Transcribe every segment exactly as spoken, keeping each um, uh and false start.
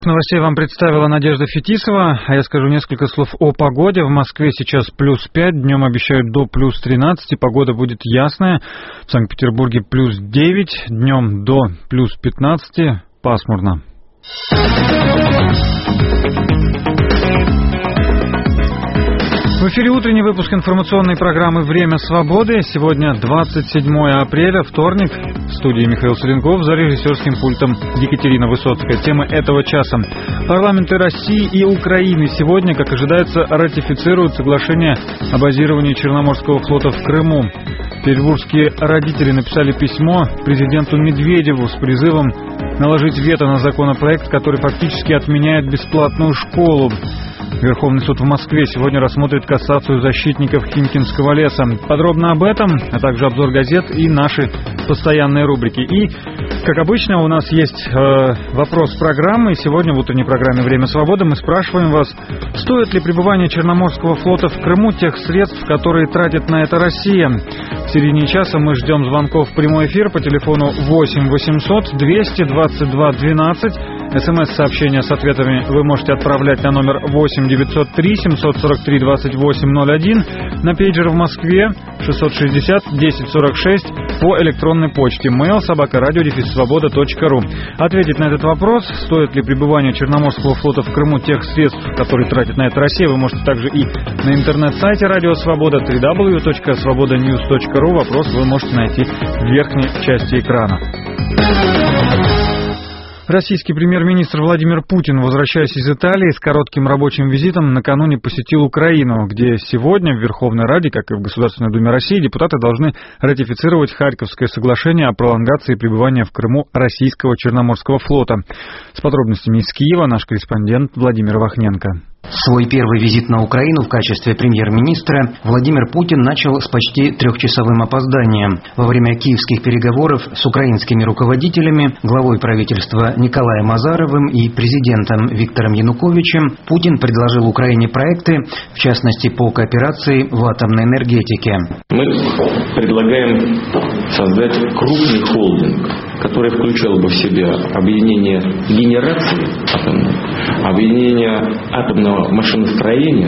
Новостей вам представила Надежда Фетисова, а я скажу несколько слов о погоде. В Москве сейчас плюс пять, днем обещают до плюс тринадцать, погода будет ясная. В Санкт-Петербурге плюс девять, днем до плюс пятнадцать, пасмурно. В эфире утренний выпуск информационной программы «Время свободы». Сегодня двадцать седьмое апреля, вторник. В студии Михаил Саренков, за режиссерским пультом Екатерина Высоцкая. Темы этого часа. Парламенты России и Украины сегодня, как ожидается, ратифицируют соглашение о базировании Черноморского флота в Крыму. Петербургские родители написали письмо президенту Медведеву с призывом наложить вето на законопроект, который фактически отменяет бесплатную школу. Верховный суд в Москве сегодня рассмотрит кассацию защитников Химкинского леса. Подробно об этом, а также обзор газет и наши постоянные рубрики. И, как обычно, у нас есть э, вопрос программы. Сегодня в утренней программе «Время свободы» мы спрашиваем вас, стоит ли пребывание Черноморского флота в Крыму тех средств, которые тратит на это Россия. В середине часа мы ждем звонков в прямой эфир по телефону восемь восемьсот двести двадцать два двенадцать. СМС-сообщения с ответами вы можете отправлять на номер восемь девятьсот три семьсот сорок три двадцать восемь ноль один, на пейджер в Москве шестьсот шестьдесят десять сорок шесть, по электронной почте mail собака радио дефис свобода точка ру. Ответить на этот вопрос, стоит ли пребывание Черноморского флота в Крыму тех средств, которые тратит на это Россия, вы можете также и на интернет-сайте Радио Свобода дабл ю дабл ю дабл ю точка свобода ньюс точка ру. Вопрос вы можете найти в верхней части экрана. Российский премьер-министр Владимир Путин, возвращаясь из Италии с коротким рабочим визитом, накануне посетил Украину, где сегодня в Верховной Раде, как и в Государственной Думе России, депутаты должны ратифицировать Харьковское соглашение о пролонгации пребывания в Крыму российского Черноморского флота. С подробностями из Киева наш корреспондент Владимир Вахненко. Свой первый визит на Украину в качестве премьер-министра Владимир Путин начал с почти трехчасовым опозданием. Во время киевских переговоров с украинскими руководителями, главой правительства Николаем Азаровым и президентом Виктором Януковичем, Путин предложил Украине проекты, в частности по кооперации в атомной энергетике. Мы предлагаем создать крупный холдинг, который включал бы в себя объединение генерации атомной, объединение атомного машиностроения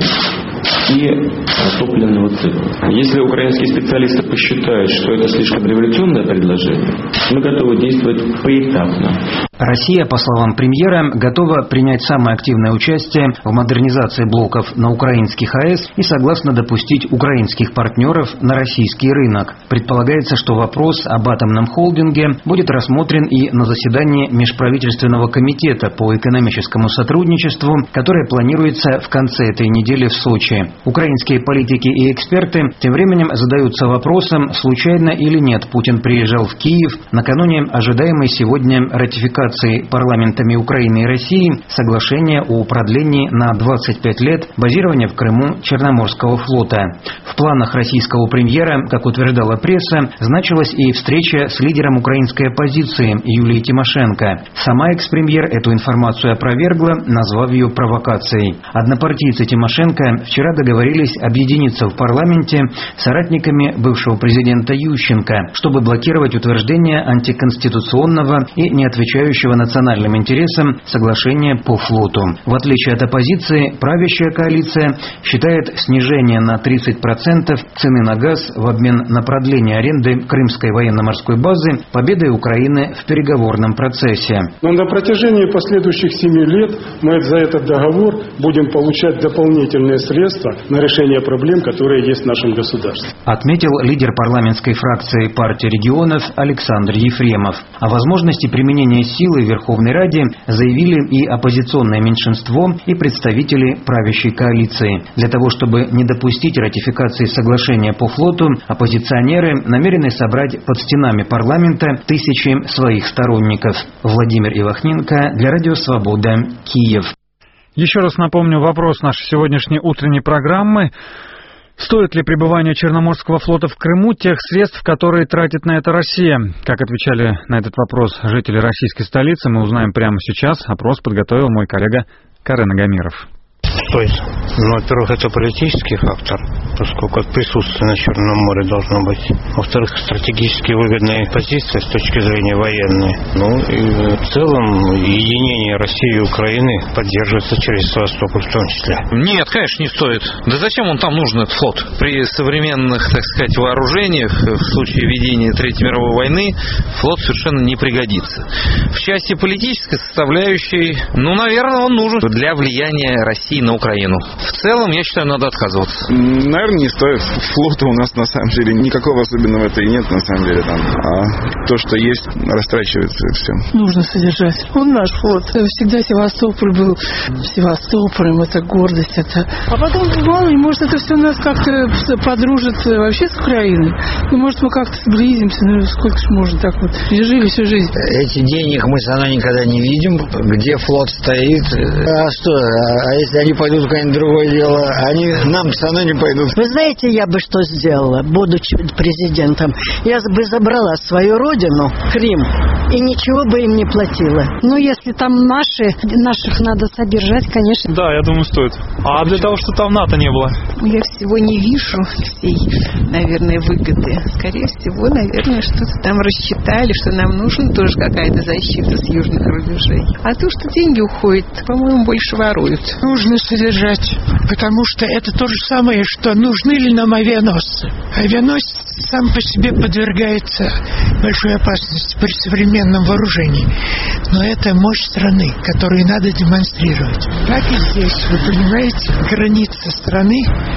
и топливного цикла. Если украинские специалисты посчитают, что это слишком революционное предложение, мы готовы действовать поэтапно. Россия, по словам премьера, готова принять самое активное участие в модернизации блоков на украинских АЭС и согласна допустить украинских партнеров на российский рынок. Предполагается, что вопрос об атомном холдинге будет рассмотрен и на заседании Межправительственного комитета по экономическому сотрудничеству, которое планируется в конце этой недели в Сочи. Украинские политики и эксперты тем временем задаются вопросом, случайно или нет Путин приезжал в Киев накануне ожидаемой сегодня ратификации парламентами Украины и России соглашения о продлении на двадцать пять лет базирования в Крыму Черноморского флота. В планах российского премьера, как утверждала пресса, значилась и встреча с лидером украинской оппозиции Юлией Тимошенко. Сама экс-премьер эту информацию опровергла, назвав ее провокацией. Однопартийцы Тимошенко вчера договорились объединиться в парламенте с соратниками бывшего президента Ющенко, чтобы блокировать утверждение антиконституционного и не отвечающего национальным интересам соглашения по флоту. В отличие от оппозиции, правящая коалиция считает снижение на тридцать процентов цены на газ в обмен на продление аренды Крымской военно-морской базы победой Украины в переговорном процессе. Но на протяжении последующих семи лет мы за этот договор будем получать дополнительные средства на решение проблем, которые есть в нашем государстве. Отметил лидер парламентской фракции партии регионов Александр Ефремов. О возможности применения силы в Верховной Раде заявили и оппозиционное меньшинство, и представители правящей коалиции. Для того, чтобы не допустить ратификации соглашения по флоту, оппозиционеры намерены собрать под стенами парламента тысячи своих сторонников. Владимир Ивахненко для Радио Свобода, Киев. Еще раз напомню вопрос нашей сегодняшней утренней программы. Стоит ли пребывание Черноморского флота в Крыму тех средств, которые тратит на это Россия? Как отвечали на этот вопрос жители российской столицы, мы узнаем прямо сейчас. Опрос подготовил мой коллега Карен Агамиров. Стоит. Ну, во-первых, это политический фактор. сколько присутствия на Черном море должно быть. Во-вторых, стратегически выгодная позиция с точки зрения военной. Ну и в целом единение России и Украины поддерживается через Севастополь в том числе. Нет, конечно, не стоит. Да зачем он там нужен, этот флот? При современных, так сказать, вооружениях, в случае ведения Третьей мировой войны, флот совершенно не пригодится. В части политической составляющей, ну, наверное, он нужен для влияния России на Украину. В целом, я считаю, надо отказываться. Наверное, не стоит. Флота у нас на самом деле никакого особенного это и нет, на самом деле там. А то, что есть, растрачивается и все. Нужно содержать. Он наш флот. Всегда Севастополь был Севастополем, это гордость, это. А потом, мало ли, может, это все нас как-то подружит вообще с Украиной. Ну, может, мы как-то сблизимся, ну, сколько ж можно так вот. Жили всю жизнь. Эти денег мы все равно никогда не видим, где флот стоит. А что, а если они пойдут в какое-нибудь другое дело, они нам все равно не пойдут. Вы знаете, я бы что сделала, будучи президентом? Я бы забрала свою родину, Крым, и ничего бы им не платила. Ну, если там наши, наших надо содержать, конечно. Да, я думаю, стоит. А для того, чтобы там НАТО не было? Я всего не вижу всей, наверное, выгоды. Скорее всего, наверное, что-то там рассчитали, что нам нужна тоже какая-то защита с южных рубежей. А то, что деньги уходят, по-моему, больше воруют. Нужно содержать, потому что это то же самое, что нужны ли нам авианосцы. Авианосец сам по себе подвергается большой опасности при современном вооружении. Но это мощь страны, которую надо демонстрировать. Так и здесь, вы понимаете, граница страны,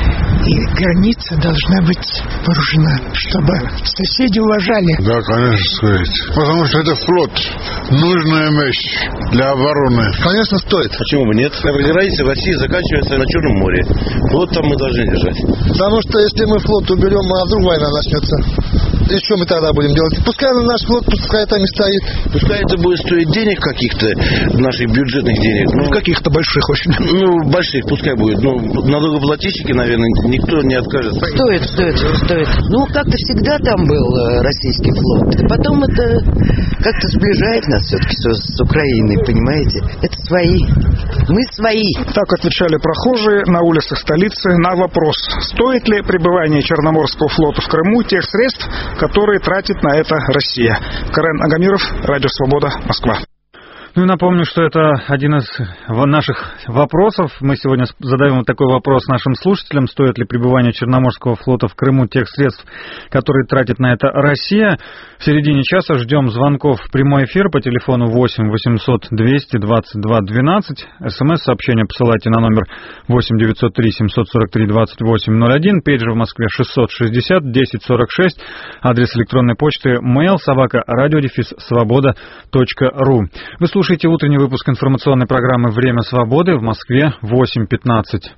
и граница должна быть вооружена, чтобы соседи уважали. Да, конечно, стоит. Потому что это флот. Нужная вещь для обороны. Конечно, стоит. Почему бы нет? Граница в России заканчивается на Черном море. Флот там мы должны держать. Потому что если мы флот уберем, а вдруг война начнется, и что мы тогда будем делать? Пускай наш флот, пускай там и стоит. Пускай это будет стоить денег каких-то, наших бюджетных денег. Ну, каких-то больших очень. Ну, больших пускай будет. Ну, налогоплательщики, наверное, никто не откажется. Стоит, стоит, стоит. Ну, как-то всегда там был российский флот. Потом это как-то сближает нас все-таки с, с Украиной, понимаете? Это свои. Мы свои. Так отвечали прохожие на улицах столицы на вопрос, стоит ли пребывание Черноморского флота в Крыму тех средств, которые тратит на это Россия. Карен Агамиров, Радио Свобода, Москва. Ну и напомню, что это один из наших вопросов. Мы сегодня задаем вот такой вопрос нашим слушателям. Стоит ли пребывание Черноморского флота в Крыму тех средств, которые тратит на это Россия? В середине часа ждем звонков в прямой эфир по телефону восемь восемьсот двести двадцать два двенадцать. СМС-сообщение посылайте на номер восемь девятьсот три семьсот сорок три двадцать восемь ноль один. Пейджер в Москве шестьсот шестьдесят десять сорок шесть. Адрес электронной почты mail собака радиодефис свобода точка ру. Вы слушаете Слушайте утренний выпуск информационной программы «Время свободы» в Москве восемь пятнадцать.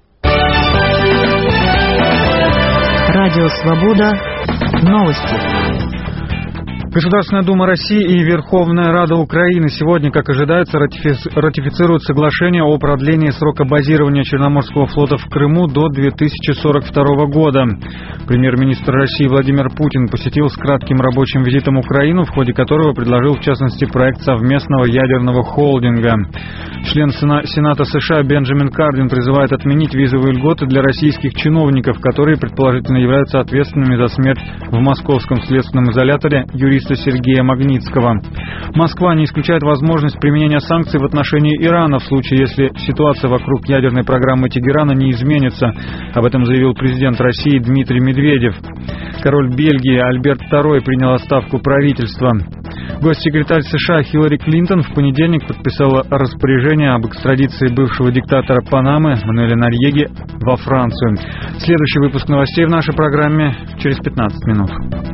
Радио «Свобода». Новости. Государственная Дума России и Верховная Рада Украины сегодня, как ожидается, ратифицируют соглашение о продлении срока базирования Черноморского флота в Крыму до две тысячи сорок второго года. Премьер-министр России Владимир Путин посетил с кратким рабочим визитом Украину, в ходе которого предложил, в частности, проект совместного ядерного холдинга. Член Сената США Бенджамин Кардин призывает отменить визовые льготы для российских чиновников, которые предположительно являются ответственными за смерть в московском следственном изоляторе юриста Сергея Магнитского. Москва не исключает возможность применения санкций в отношении Ирана в случае, если ситуация вокруг ядерной программы Тегерана не изменится. Об этом заявил президент России Дмитрий Медведев. Король Бельгии Альберт второй принял отставку правительства. Госсекретарь США Хиллари Клинтон в понедельник подписала распоряжение об экстрадиции бывшего диктатора Панамы Мануэля Норьеги во Францию. Следующий выпуск новостей в нашей программе через пятнадцать минут.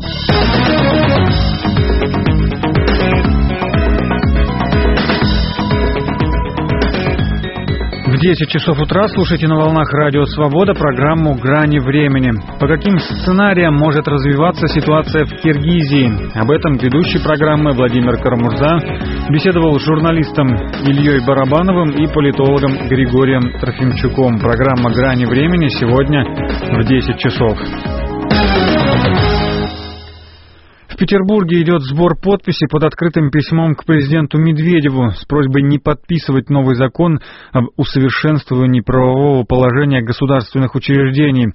В десять часов утра слушайте на волнах Радио Свобода программу «Грани времени». По каким сценариям может развиваться ситуация в Киргизии? Об этом ведущий программы Владимир Карамурза беседовал с журналистом Ильей Барабановым и политологом Григорием Трофимчуком. Программа «Грани времени» сегодня в десять часов. В Петербурге идет сбор подписей под открытым письмом к президенту Медведеву с просьбой не подписывать новый закон об усовершенствовании правового положения государственных учреждений.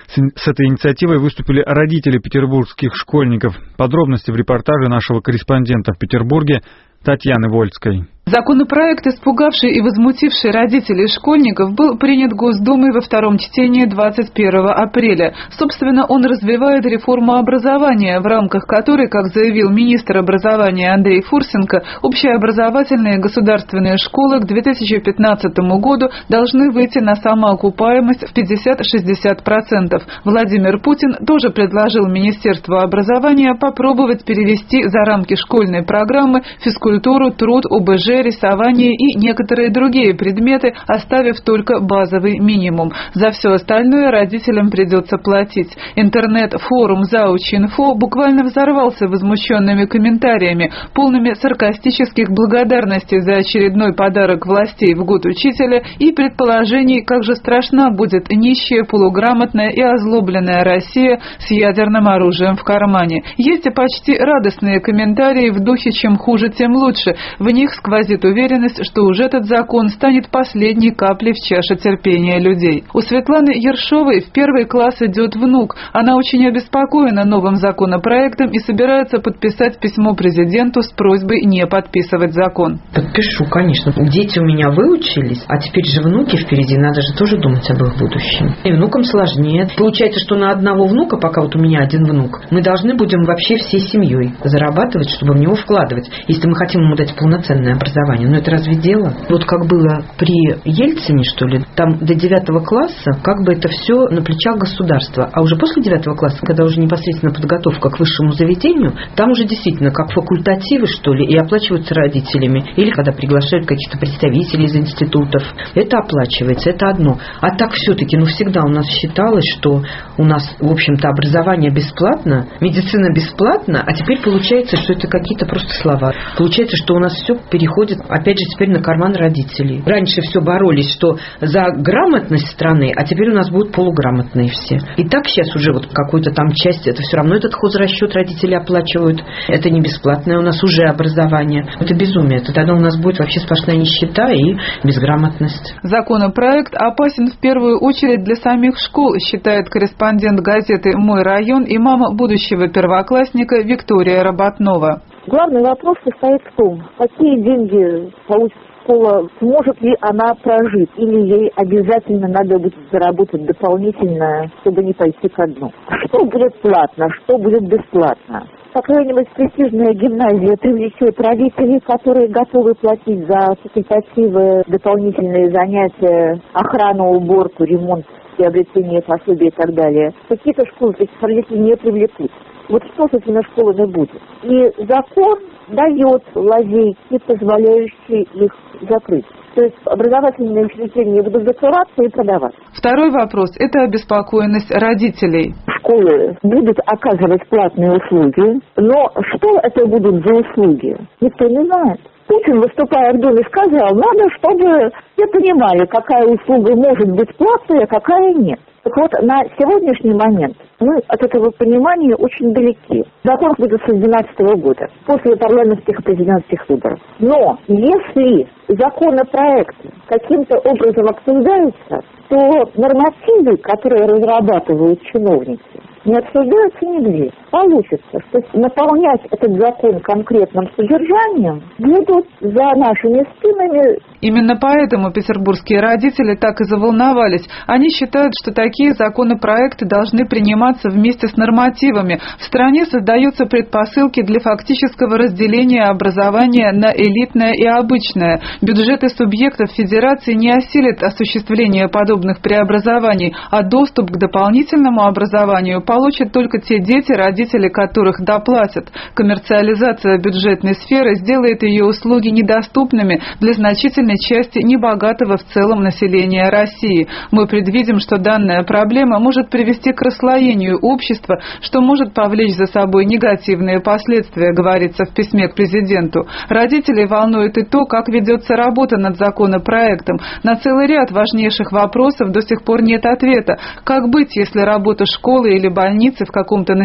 С этой инициативой выступили родители петербургских школьников. Подробности в репортаже нашего корреспондента в Петербурге Татьяны Вольской. Законопроект, испугавший и возмутивший родителей школьников, был принят Госдумой во втором чтении двадцать первого апреля. Собственно, он развивает реформу образования, в рамках которой, как заявил министр образования Андрей Фурсенко, общеобразовательные государственные школы к две тысячи пятнадцатому году должны выйти на самоокупаемость в пятьдесят-шестьдесят процентов. Владимир Путин тоже предложил Министерству образования попробовать перевести за рамки школьной программы физкультуру, труд, ОБЖ, рисование и некоторые другие предметы, оставив только базовый минимум. За все остальное родителям придется платить. Интернет-форум «Зауч.Инфо» буквально взорвался возмущенными комментариями, полными саркастических благодарностей за очередной подарок властей в год учителя и предположений, как же страшна будет нищая, полуграмотная и озлобленная Россия с ядерным оружием в кармане. Есть и почти радостные комментарии в духе «чем хуже, тем лучше». В них сквозит уверенность, что уже этот закон станет последней каплей в чаше терпения людей. У Светланы Ершовой в первый класс идет внук. Она очень обеспокоена новым законопроектом и собирается подписать письмо президенту с просьбой не подписывать закон. Подпишу, конечно. Дети у меня выучились, а теперь же внуки впереди, надо же тоже думать об их будущем. И внукам сложнее. Получается, что на одного внука, пока вот у меня один внук, мы должны будем вообще всей семьей зарабатывать, чтобы в него вкладывать, если мы хотим ему дать полноценное образование. Но это разве дело? Вот как было при Ельцине, что ли, там до девятого класса как бы это все на плечах государства. А уже после девятого класса, когда уже непосредственно подготовка к высшему заведению, там уже действительно как факультативы, что ли, и оплачиваются родителями. Или когда приглашают каких-то представителей из институтов. Это оплачивается, это одно. А так все-таки, ну всегда у нас считалось, что у нас, в общем-то, образование бесплатно, медицина бесплатна, а теперь получается, что это какие-то просто слова. Получается, что у нас все переходит, опять же, теперь на карман родителей. Раньше все боролись, что за грамотность страны, а теперь у нас будут полуграмотные все. И так сейчас уже вот какую-то там часть, это все равно этот хозрасчет родители оплачивают. Это не бесплатное у нас уже образование. Это безумие. Это тогда у нас будет вообще сплошная нищета и безграмотность. Законопроект опасен в первую очередь для самих школ, считает корреспондент газеты «Мой район» и мама будущего первоклассника Виктория Работнова. Главный вопрос состоит в том, какие деньги получит школа, сможет ли она прожить, или ей обязательно надо будет заработать дополнительно, чтобы не пойти ко дну. Что будет платно, что будет бесплатно? Какая-нибудь престижная гимназия привлечет родителей, которые готовы платить за факультативы, дополнительные занятия, охрану, уборку, ремонт, приобретение пособий и так далее. Какие-то школы этих родителей не привлекут. Вот что с этими школами будет? И закон дает лазейки, позволяющие их закрыть. То есть образовательные учреждения будут закрываться и продаваться. Второй вопрос – это обеспокоенность родителей. Школы будут оказывать платные услуги, но что это будут за услуги, никто не знает. Путин, выступая в Думе, сказал, надо, чтобы все понимали, какая услуга может быть платной, а какая нет. Так вот, на сегодняшний момент мы от этого понимания очень далеки. Закон выйдет с две тысячи двенадцатого года, после парламентских и президентских выборов. Но если законопроект каким-то образом обсуждается, то нормативы, которые разрабатывают чиновники, не обсуждаются нигде. Получится, что наполнять этот закон конкретным содержанием будут за нашими спинами. Именно поэтому петербургские родители так и заволновались. Они считают, что такие законопроекты должны приниматься вместе с нормативами. В стране создаются предпосылки для фактического разделения образования на элитное и обычное. Бюджеты субъектов федерации не осилят осуществление подобных преобразований, а доступ к дополнительному образованию получат только те дети, родители которых доплатят. Коммерциализация бюджетной сферы сделает ее услуги недоступными для значительной части небогатого в целом населения России. Мы предвидим, что данная проблема может привести к расслоению общества, что может повлечь за собой негативные последствия, говорится в письме к президенту. Родителей волнует и то, как ведется работа над законопроектом. На целый ряд важнейших вопросов до сих пор нет ответа. Как быть, если работа школы или больницы в каком-то населенном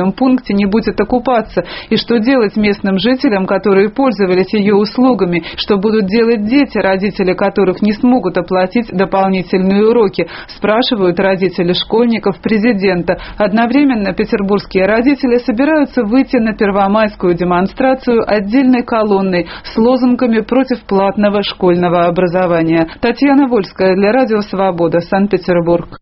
населенном пункте не будет окупаться, и что делать местным жителям, которые пользовались ее услугами, что будут делать дети, родители которых не смогут оплатить дополнительные уроки, спрашивают родители школьников президента. Одновременно петербургские родители собираются выйти на первомайскую демонстрацию отдельной колонной с лозунгами против платного школьного образования. Татьяна Вольская для Радио Свобода, Санкт-Петербург.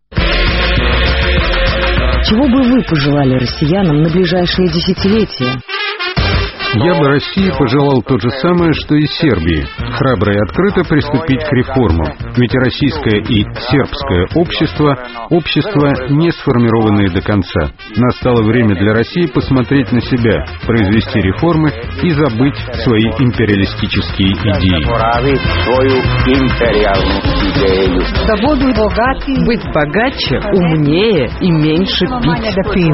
Чего бы вы пожелали россиянам на ближайшие десятилетия? Я бы России пожелал то же самое, что и Сербии. Храбро и открыто приступить к реформам. Ведь российское и сербское общество – общества, не сформированные до конца. Настало время для России посмотреть на себя, произвести реформы и забыть свои империалистические идеи. Свободу богатый, быть богаче, умнее и меньше пить.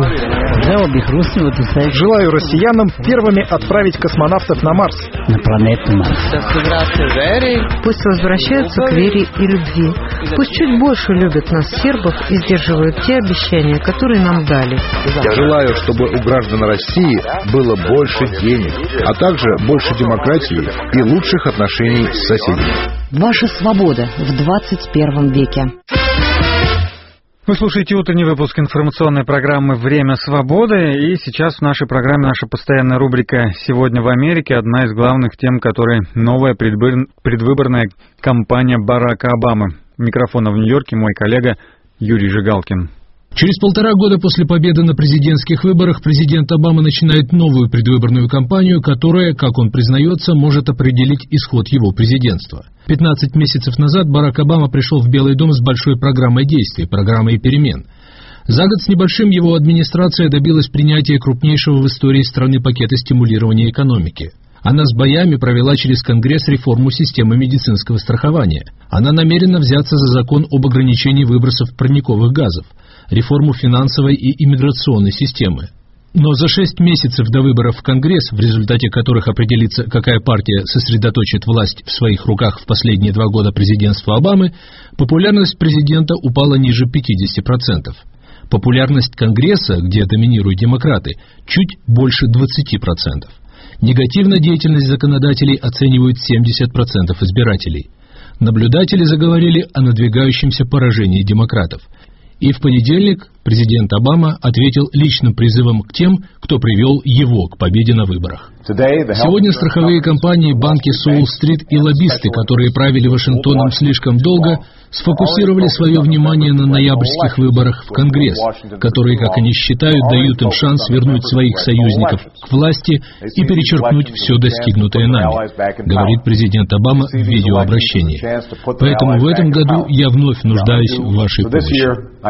Желаю россиянам первыми отправить космонавтов на Марс. На планету Марс. Пусть возвращаются к вере и любви. Пусть чуть больше любят нас, сербов, и сдерживают те обещания, которые нам дали. Я желаю, чтобы у граждан России было больше денег, а также больше демократии и лучших отношений с соседями. Ваша свобода в двадцать первом веке. Вы слушаете утренний выпуск информационной программы «Время свободы». И сейчас в нашей программе наша постоянная рубрика «Сегодня в Америке». Одна из главных тем, которой новая предвыборная кампания Барака Обамы. Микрофона в Нью-Йорке мой коллега Юрий Жигалкин. Через полтора года после победы на президентских выборах президент Обама начинает новую предвыборную кампанию, которая, как он признается, может определить исход его президентства. пятнадцать месяцев назад Барак Обама пришел в Белый дом с большой программой действий, программой перемен. За год с небольшим его администрация добилась принятия крупнейшего в истории страны пакета стимулирования экономики. Она с боями провела через Конгресс реформу системы медицинского страхования. Она намерена взяться за закон об ограничении выбросов парниковых газов, реформу финансовой и иммиграционной системы. Но за шесть месяцев до выборов в Конгресс, в результате которых определится, какая партия сосредоточит власть в своих руках в последние два года президентства Обамы, популярность президента упала ниже пятидесяти процентов. Популярность Конгресса, где доминируют демократы, чуть больше двадцати процентов. Негативно деятельность законодателей оценивают семьдесят процентов избирателей. Наблюдатели заговорили о надвигающемся поражении демократов. И в понедельник президент Обама ответил личным призывом к тем, кто привел его к победе на выборах. Сегодня страховые компании, банки Солл-стрит и лоббисты, которые правили Вашингтоном слишком долго, сфокусировали свое внимание на ноябрьских выборах в Конгресс, которые, как они считают, дают им шанс вернуть своих союзников к власти и перечеркнуть все достигнутое нами, говорит президент Обама в видеообращении. Поэтому в этом году я вновь нуждаюсь в вашей помощи.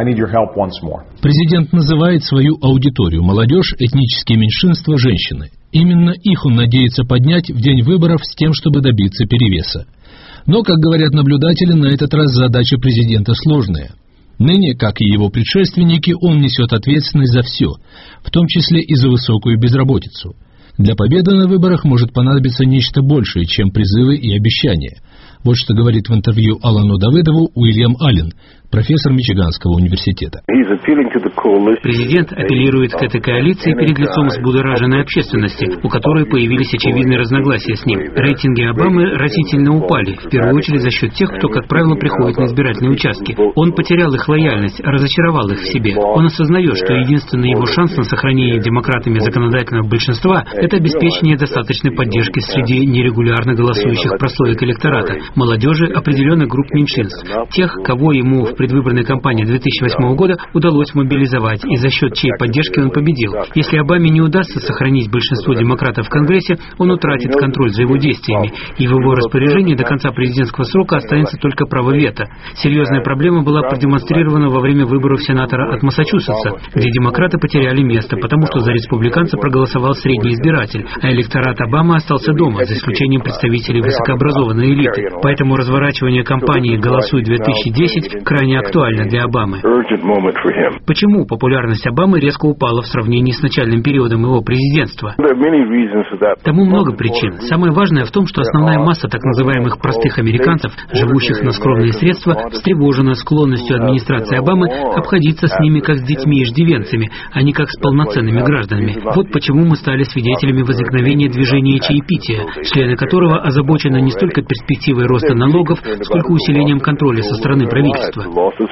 Президент называет свою аудиторию – молодежь, этнические меньшинства, женщины. Именно их он надеется поднять в день выборов с тем, чтобы добиться перевеса. Но, как говорят наблюдатели, на этот раз задача президента сложная. Ныне, как и его предшественники, он несет ответственность за все, в том числе и за высокую безработицу. Для победы на выборах может понадобиться нечто большее, чем призывы и обещания. Вот что говорит в интервью Алану Давыдову Уильям Аллен, профессор Мичиганского университета. Президент апеллирует к этой коалиции перед лицом взбудораженной общественности, у которой появились очевидные разногласия с ним. Рейтинги Обамы разительно упали, в первую очередь за счет тех, кто, как правило, приходит на избирательные участки. Он потерял их лояльность, разочаровал их в себе. Он осознает, что единственный его шанс на сохранение демократами законодательного большинства – это обеспечение достаточной поддержки среди нерегулярно голосующих прослоек электората, молодежи, определенных групп меньшинств, тех, кого ему в предвыборной кампании две тысячи восьмого года удалось мобилизовать и за счет чьей поддержки он победил. Если Обаме не удастся сохранить большинство демократов в Конгрессе, он утратит контроль за его действиями, и в его распоряжении до конца президентского срока останется только право вето. Серьезная проблема была продемонстрирована во время выборов сенатора от Массачусетса, где демократы потеряли место, потому что за республиканца проголосовал средний избиратель, а электорат Обамы остался дома, за исключением представителей высокообразованной элиты. Поэтому разворачивание кампании «Голосуй две тысячи десять» крайне актуально для Обамы. Почему популярность Обамы резко упала в сравнении с начальным периодом его президентства? Тому много причин. Самое важное в том, что основная масса так называемых простых американцев, живущих на скромные средства, встревожена склонностью администрации Обамы обходиться с ними как с детьми-иждивенцами, а не как с полноценными гражданами. Вот почему мы стали свидетелями возникновения движения чаепития, члены которого озабочены не столько перспективой роста налогов, сколько усилением контроля со стороны правительства.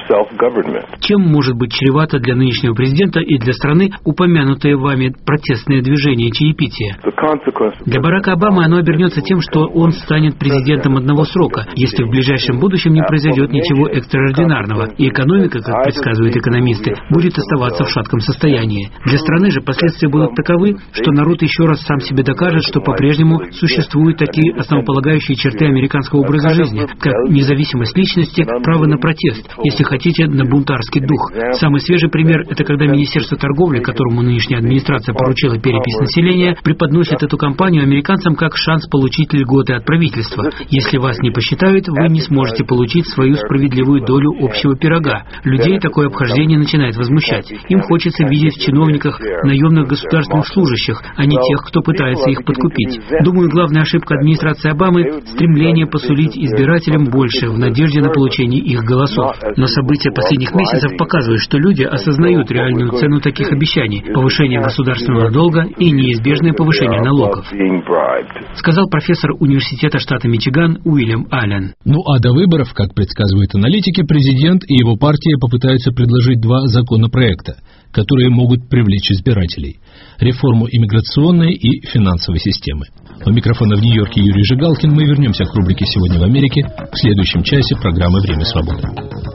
Чем может быть чревато для нынешнего президента и для страны упомянутое вами протестное движение чаепития? Для Барака Обамы оно обернется тем, что он станет президентом одного срока, если в ближайшем будущем не произойдет ничего экстраординарного, и экономика, как предсказывают экономисты, будет оставаться в шатком состоянии. Для страны же последствия будут таковы, что народ еще раз сам себе докажет, что по-прежнему существуют такие основополагающие черты американского образа жизни, как независимость личности, право на протест, если хотите, на бунтарский дух. Самый свежий пример – это когда Министерство торговли, которому нынешняя администрация поручила перепись населения, преподносит эту кампанию американцам как шанс получить льготы от правительства. Если вас не посчитают, вы не сможете получить свою справедливую долю общего пирога. Людей такое обхождение начинает возмущать. Им хочется видеть в чиновниках наемных государственных служащих, а не тех, кто пытается их подкупить. Думаю, главная ошибка администрации Обамы – стремление посулить избирателям больше в надежде на получение их голосов. Но события последних месяцев показывают, что люди осознают реальную цену таких обещаний – повышение государственного долга и неизбежное повышение налогов, сказал профессор университета штата Мичиган Уильям Аллен. Ну а до выборов, как предсказывают аналитики, президент и его партия попытаются предложить два законопроекта, которые могут привлечь избирателей – реформу иммиграционной и финансовой системы. У микрофона в Нью-Йорке Юрий Жигалкин. Мы вернемся к рубрике «Сегодня в Америке» в следующем часе программы «Время свободы».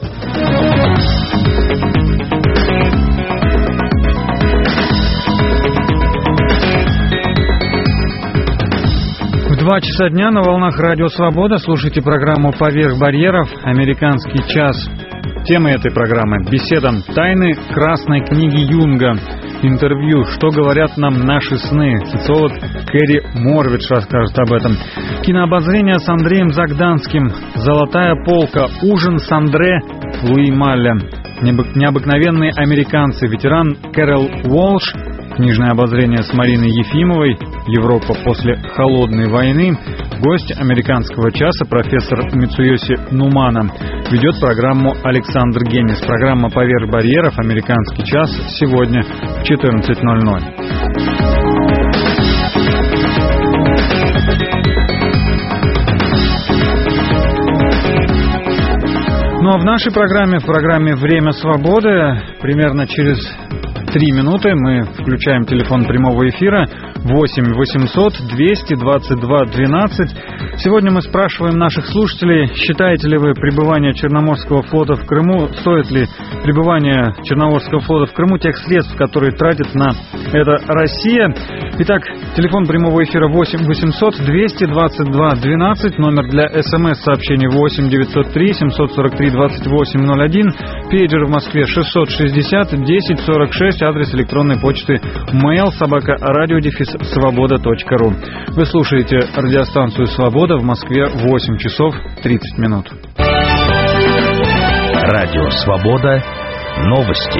Два часа дня на волнах Радио Свобода. Слушайте программу «Поверх барьеров. Американский час». Тема этой программы – беседа «Тайны Красной книги Юнга». Интервью «Что говорят нам наши сны». Социолог Кэрри Морвидж расскажет об этом. Кинообозрение с Андреем Загданским. «Золотая полка. Ужин с Андре» Луи Малля. Необыкновенные американцы. Ветеран Кэрол Уолш. Книжное обозрение с Мариной Ефимовой. Европа после холодной войны. Гость американского часа профессор Мицуёси Нумана. Ведет программу Александр Генис. Программа «Поверх барьеров. Американский час» сегодня в четырнадцать ноль ноль. Ну а в нашей программе, в программе «Время свободы», примерно через три минуты мы включаем телефон прямого эфира восемь восемьсот двести двадцать два двенадцать. Сегодня мы спрашиваем наших слушателей, считаете ли вы пребывание Черноморского флота в Крыму, стоит ли пребывание Черноморского флота в Крыму тех средств, которые тратит на это Россия. Итак, телефон прямого эфира восемь восемьсот двести двадцать два двенадцать, номер для смс-сообщений восемь девятьсот три семьсот сорок три двадцать восемь ноль один, пейджер в Москве шестьсот шестьдесят десять сорок шесть, адрес электронной почты mail собака радиодефис свобода точка ру. Вы слушаете радиостанцию «Свобода», в Москве восемь часов тридцать минут. Радио «Свобода». Новости.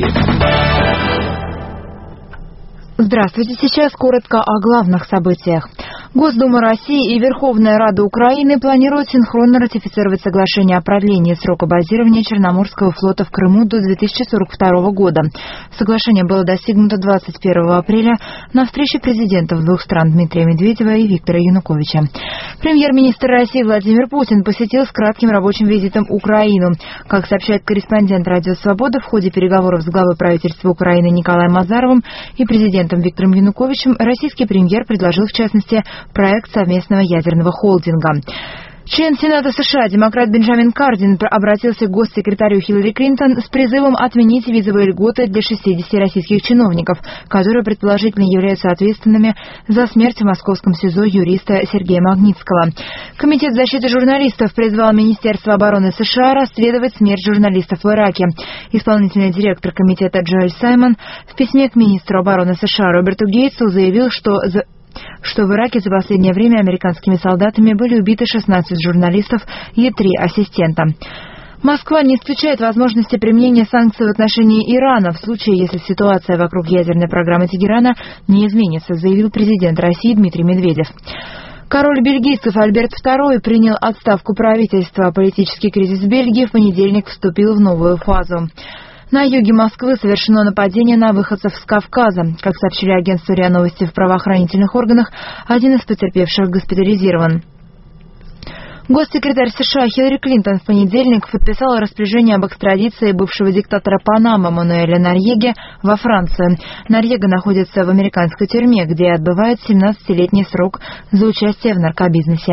Здравствуйте. Сейчас коротко о главных событиях. Госдума России и Верховная Рада Украины планируют синхронно ратифицировать соглашение о продлении срока базирования Черноморского флота в Крыму до две тысячи сорок второго года. Соглашение было достигнуто двадцать первого апреля на встрече президентов двух стран Дмитрия Медведева и Виктора Януковича. Премьер-министр России Владимир Путин посетил с кратким рабочим визитом Украину. Как сообщает корреспондент Радио Свобода, в ходе переговоров с главой правительства Украины Николаем Азаровым и президентом Виктором Януковичем российский премьер предложил, в частности, проект совместного ядерного холдинга. Член Сената США, демократ Бенджамин Кардин, обратился к госсекретарю Хиллари Клинтон с призывом отменить визовые льготы для шестидесяти российских чиновников, которые предположительно являются ответственными за смерть в московском СИЗО юриста Сергея Магнитского. Комитет защиты журналистов призвал Министерство обороны США расследовать смерть журналистов в Ираке. Исполнительный директор комитета Джоэль Саймон в письме к министру обороны США Роберту Гейтсу заявил, что за что в Ираке за последнее время американскими солдатами были убиты шестнадцать журналистов и три ассистента. Москва не исключает возможности применения санкций в отношении Ирана в случае, если ситуация вокруг ядерной программы Тегерана не изменится, заявил президент России Дмитрий Медведев. Король бельгийцев Альберт второй принял отставку правительства. Политический кризис в Бельгии в понедельник вступил в новую фазу. На юге Москвы совершено нападение на выходцев с Кавказа. Как сообщили агентству РИА Новости в правоохранительных органах, один из потерпевших госпитализирован. Госсекретарь США Хиллари Клинтон в понедельник подписала распоряжение об экстрадиции бывшего диктатора Панамы Мануэля Норьеги во Францию. Норьега находится в американской тюрьме, где отбывает семнадцатилетний срок за участие в наркобизнесе.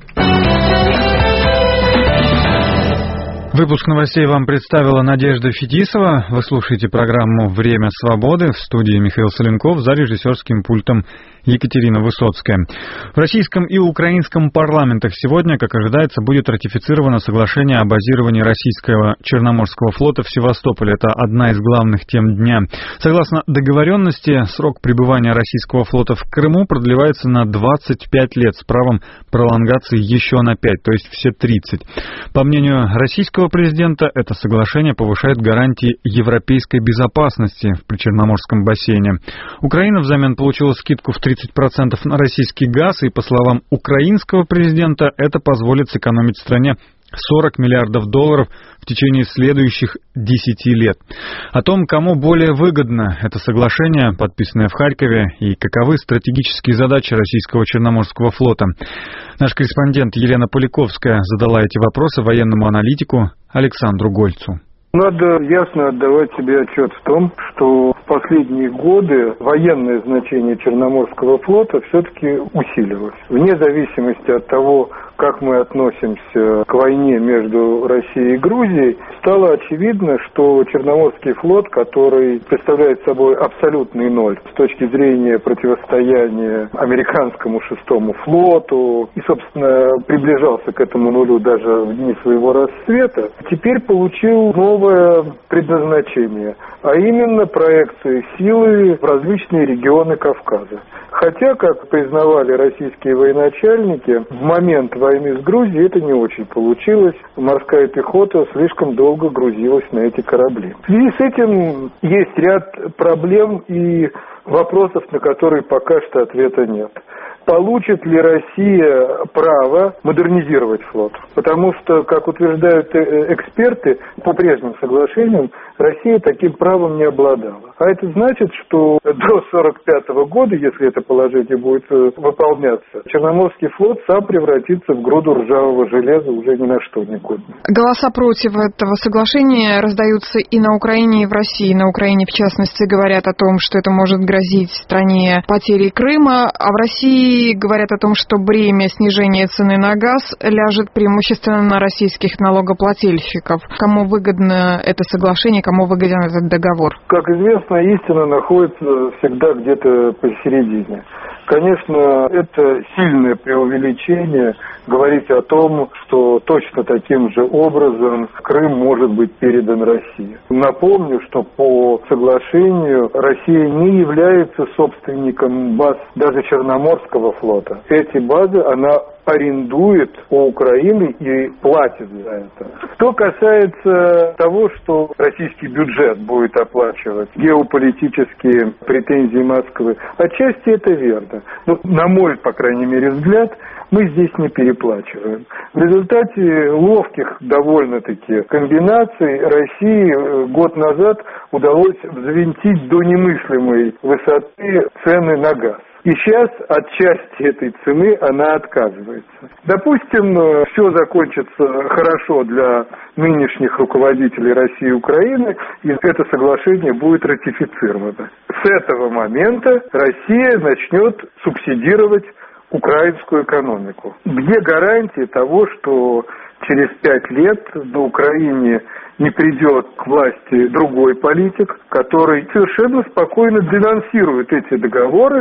Выпуск новостей вам представила Надежда Фетисова. Вы слушаете программу «Время свободы». В студии Михаил Соленков, за режиссерским пультом Екатерина Высоцкая. В российском и украинском парламентах сегодня, как ожидается, будет ратифицировано соглашение о базировании российского Черноморского флота в Севастополе. Это одна из главных тем дня. Согласно договоренности, срок пребывания российского флота в Крыму продлевается на двадцать пять лет с правом пролонгации еще на пять, то есть все тридцать. По мнению российского президента, это соглашение повышает гарантии европейской безопасности в Причерноморском бассейне. Украина взамен получила скидку в тридцать процентов на российский газ, и, по словам украинского президента, это позволит сэкономить стране сорок миллиардов долларов в течение следующих десяти лет. О том, кому более выгодно это соглашение, подписанное в Харькове, и каковы стратегические задачи российского Черноморского флота, наш корреспондент Елена Поляковская задала эти вопросы военному аналитику Александру Гольцу. Надо ясно отдавать себе отчет в том, что в последние годы военное значение Черноморского флота все-таки усиливалось. Вне зависимости от того, как мы относимся к войне между Россией и Грузией, стало очевидно, что Черноморский флот, который представляет собой абсолютный ноль с точки зрения противостояния американскому шестому флоту и, собственно, приближался к этому нулю даже в дни своего расцвета, теперь получил новое предназначение, а именно проекции силы в различные регионы Кавказа. Хотя, как признавали российские военачальники, в момент войны с Грузией это не очень получилось. Морская пехота слишком долго грузилась на эти корабли. В связи с этим есть ряд проблем и вопросов, на которые пока что ответа нет. Получит ли Россия право модернизировать флот? Потому что, как утверждают эксперты, по прежним соглашениям Россия таким правом не обладала. А это значит, что до сорок пятого года, если это положение будет выполняться, Черноморский флот сам превратится в груду ржавого железа уже ни на что не годно. Голоса против этого соглашения раздаются и на Украине, и в России. На Украине, в частности, говорят о том, что это может грозить стране потерей Крыма, а в России говорят о том, что бремя снижения цены на газ ляжет преимущественно на российских налогоплательщиков. Кому выгодно это соглашение, кому выгоден этот договор? Как известно, истина находится всегда где-то посередине. Конечно, это сильное преувеличение говорить о том, что точно таким же образом Крым может быть передан России. Напомню, что по соглашению Россия не является собственником баз даже Черноморского флота. Эти базы она арендует у Украины и платит за это. Что касается того, что российский бюджет будет оплачивать геополитические претензии Москвы, отчасти это верно. Но, на мой, по крайней мере, взгляд, мы здесь не переплачиваем. В результате ловких довольно-таки комбинаций России год назад удалось взвинтить до немыслимой высоты цены на газ. И сейчас от части этой цены она отказывается. Допустим, все закончится хорошо для нынешних руководителей России и Украины, и это соглашение будет ратифицировано. С этого момента Россия начнет субсидировать украинскую экономику. Где гарантии того, что через пять лет на Украине не придет к власти другой политик, который совершенно спокойно денонсирует эти договоры,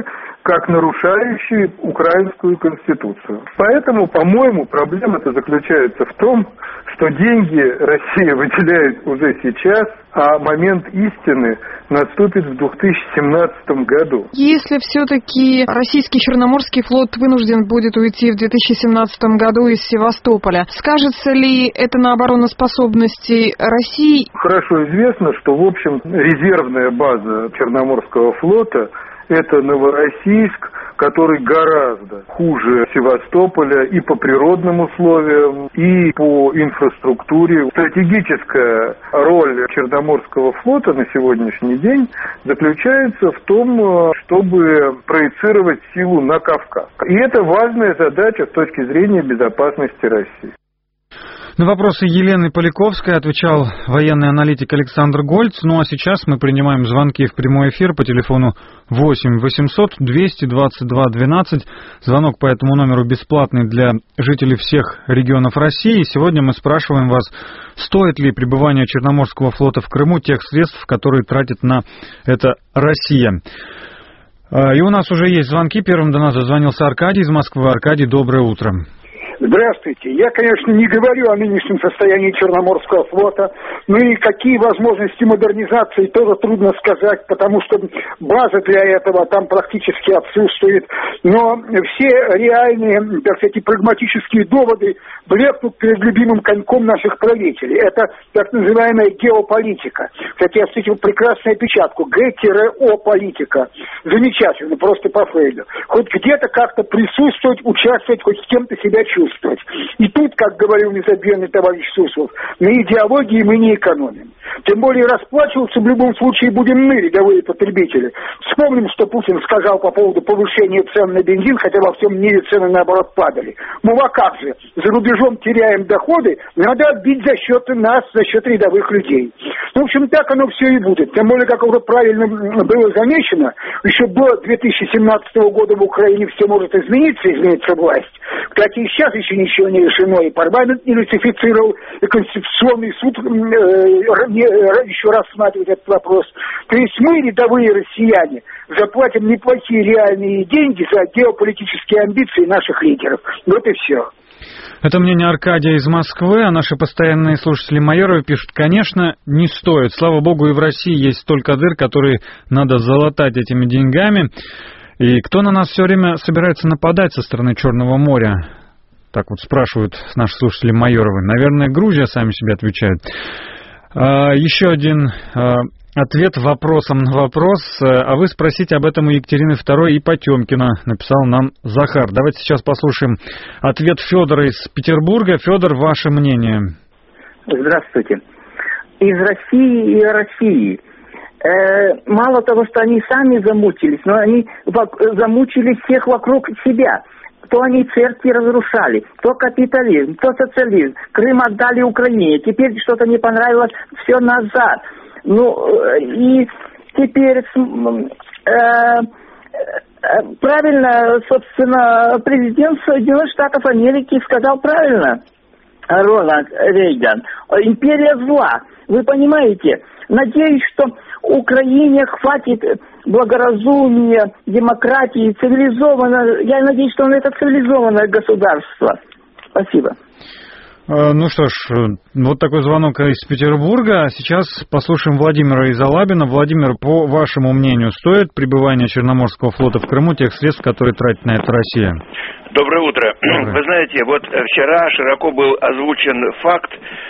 как нарушающие украинскую конституцию. Поэтому, по-моему, проблема-то заключается в том, что деньги Россия выделяет уже сейчас, а момент истины наступит в две тысячи семнадцатом году. Если все-таки российский Черноморский флот вынужден будет уйти в две тысячи семнадцатом году из Севастополя, скажется ли это на обороноспособности России? Хорошо известно, что, в общем, резервная база Черноморского флота – это Новороссийск, который гораздо хуже Севастополя и по природным условиям, и по инфраструктуре. Стратегическая роль Черноморского флота на сегодняшний день заключается в том, чтобы проецировать силу на Кавказ. И это важная задача с точки зрения безопасности России. На вопросы Елены Поляковской отвечал военный аналитик Александр Гольц. Ну а сейчас мы принимаем звонки в прямой эфир по телефону восемь восемьсот двести двадцать два двенадцать. Звонок по этому номеру бесплатный для жителей всех регионов России. Сегодня мы спрашиваем вас, стоит ли пребывание Черноморского флота в Крыму тех средств, которые тратит на это Россия. И у нас уже есть звонки. Первым до нас дозвонился Аркадий из Москвы. Аркадий, доброе утро. Здравствуйте. Я, конечно, не говорю о нынешнем состоянии Черноморского флота, но и какие возможности модернизации тоже трудно сказать, потому что база для этого там практически отсутствует. Но все реальные, так сказать, прагматические доводы блекнут перед любимым коньком наших правителей. Это так называемая геополитика. Кстати, я встретил прекрасную опечатку. Г-О политика. Замечательно, просто по Фрейду. Хоть где-то как-то присутствовать, участвовать, хоть с кем-то себя чувствовать. И тут, как говорил незабвенный товарищ Суслов, на идеологии мы не экономим. Тем более расплачиваться в любом случае будем мы, рядовые потребители. Вспомним, что Путин сказал по поводу повышения цен на бензин, хотя во всем мире цены наоборот падали. Мол, а как же, за рубежом теряем доходы, надо отбить за счет нас, за счет рядовых людей. Ну, в общем, так оно все и будет. Тем более, как уже правильно было замечено, еще до две тысячи семнадцатого года в Украине все может измениться, изменится власть. Кстати, и сейчас еще ничего не решено, и парламент не ратифицировал, и Конституционный суд э, не, э, еще рассматривает этот вопрос. То есть мы, рядовые россияне, заплатим неплохие реальные деньги за геополитические амбиции наших лидеров. Вот и все. Это мнение Аркадия из Москвы, а наши постоянные слушатели Майорова пишут, конечно, не стоит. Слава богу, и в России есть столько дыр, которые надо залатать этими деньгами. И кто на нас все время собирается нападать со стороны Черного моря? Так вот спрашивают наши слушатели Майоровы. Наверное, Грузия, сами себе отвечают. А, еще один а, ответ вопросом на вопрос. А вы спросите об этом у Екатерины второй и Потемкина, написал нам Захар. Давайте сейчас послушаем ответ Федора из Петербурга. Федор, ваше мнение. Здравствуйте. Из России и России. Э, мало того, что они сами замучились, но они замучили всех вокруг себя. То они церкви разрушали, то капитализм, то социализм. Крым отдали Украине, теперь что-то не понравилось, все назад. Ну, и теперь э, э, правильно, собственно, президент Соединенных Штатов Америки сказал правильно, Рональд Рейган. Империя зла. Вы понимаете? Надеюсь, что Украине хватит благоразумия, демократии, цивилизованно. Я надеюсь, что это цивилизованное государство. Спасибо. Ну что ж, вот такой звонок из Петербурга. Сейчас послушаем Владимира из Алабина. Владимир, по вашему мнению, стоит пребывание Черноморского флота в Крыму тех средств, которые тратит на это Россия? Доброе утро. Доброе. Вы знаете, вот вчера широко был озвучен факт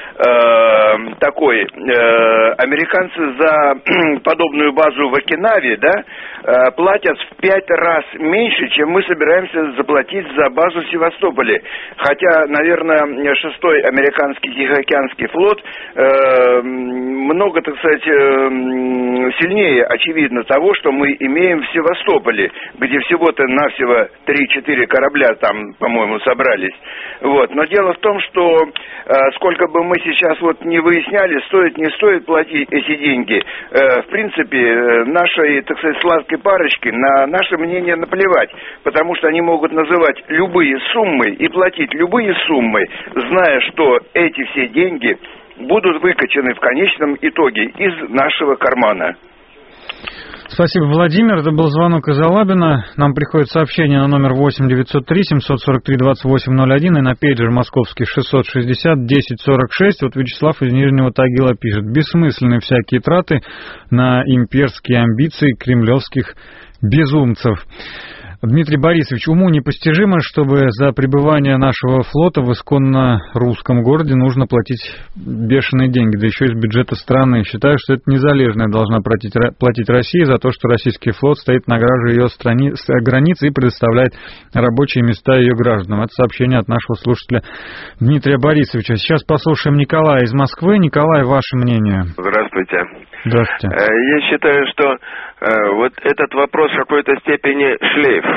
э, такой. Э, американцы за подобную базу в Окинаве, да, э, платят в пять раз меньше, чем мы собираемся заплатить за базу в Севастополе. Хотя, наверное, шестой американский Тихоокеанский флот э, много, так сказать, э, сильнее, очевидно, того, что мы имеем в Севастополе, где всего-то навсего три-четыре корабля там, по-моему, собрались. Вот. Но дело в том, что э, сколько бы мы сейчас вот не выясняли, стоит, не стоит платить эти деньги, э, в принципе, э, нашей, так сказать, сладкой парочке на наше мнение наплевать, потому что они могут называть любые суммы и платить любые суммы, зная, что эти все деньги будут выкачаны в конечном итоге из нашего кармана. Спасибо, Владимир. Это был звонок из Алабина. Нам приходит сообщение на номер восемь девятьсот три семьсот сорок три двадцать восемь ноль один и на пейджер московский шестьсот шестьдесят десять сорок шесть. Вот Вячеслав из Нижнего Тагила пишет: бессмысленные всякие траты на имперские амбиции кремлевских безумцев. Дмитрий Борисович, уму непостижимо, чтобы за пребывание нашего флота в исконно русском городе нужно платить бешеные деньги, да еще из бюджета страны. Считаю, что это незалежная должна платить, платить Россия за то, что российский флот стоит на граже ее страни, границы и предоставляет рабочие места ее гражданам. Это сообщение от нашего слушателя Дмитрия Борисовича. Сейчас послушаем Николая из Москвы. Николай, ваше мнение? Здравствуйте. Здравствуйте. Я считаю, что вот этот вопрос в какой-то степени шлейф.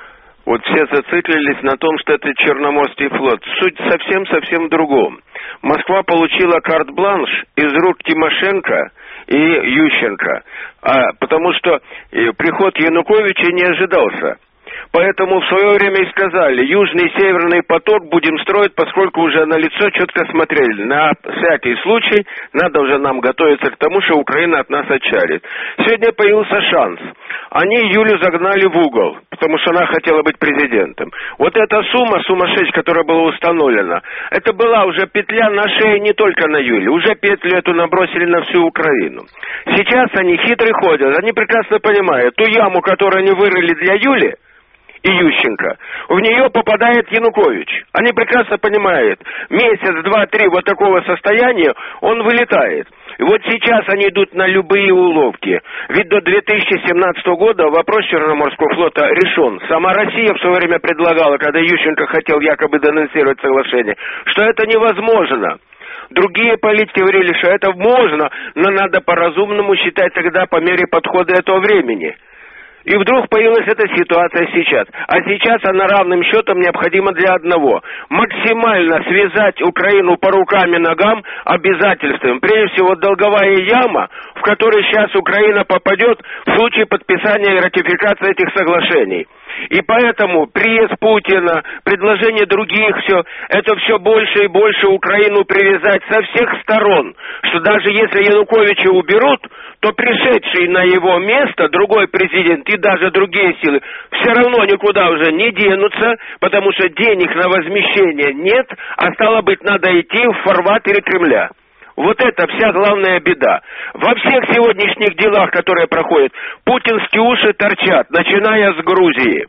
Вот все зациклились на том, что это Черноморский флот. Суть совсем-совсем в другом. Москва получила карт-бланш из рук Тимошенко и Ющенко, а, потому что приход Януковича не ожидался. Поэтому в свое время и сказали, южный и северный поток будем строить, поскольку уже на лицо четко смотрели. На всякий случай надо уже нам готовиться к тому, что Украина от нас отчалит. Сегодня появился шанс. Они Юлю загнали в угол, потому что она хотела быть президентом. Вот эта сумма, сумма шесть, которая была установлена, это была уже петля на шее не только на Юле, уже петлю эту набросили на всю Украину. Сейчас они хитрые ходят, они прекрасно понимают, ту яму, которую они вырыли для Юли и Ющенко, в нее попадает Янукович. Они прекрасно понимают, месяц, два, три вот такого состояния, он вылетает. И вот сейчас они идут на любые уловки. Ведь до две тысячи семнадцатого года вопрос Черноморского флота решен. Сама Россия в свое время предлагала, когда Ющенко хотел якобы денонсировать соглашение, что это невозможно. Другие политики говорили, что это можно, но надо по-разумному считать тогда по мере подхода этого времени. И вдруг появилась эта ситуация сейчас. А сейчас она равным счетом необходима для одного. Максимально связать Украину по рукам и ногам обязательством. Прежде всего, долговая яма, в которую сейчас Украина попадет в случае подписания и ратификации этих соглашений. И поэтому приезд Путина, предложение других, все, это все больше и больше Украину привязать со всех сторон. Что даже если Януковича уберут, то пришедший на его место другой президент и даже другие силы все равно никуда уже не денутся, потому что денег на возмещение нет, а стало быть, надо идти в фарватере Кремля. Вот это вся главная беда. Во всех сегодняшних делах, которые проходят, путинские уши торчат, начиная с Грузии.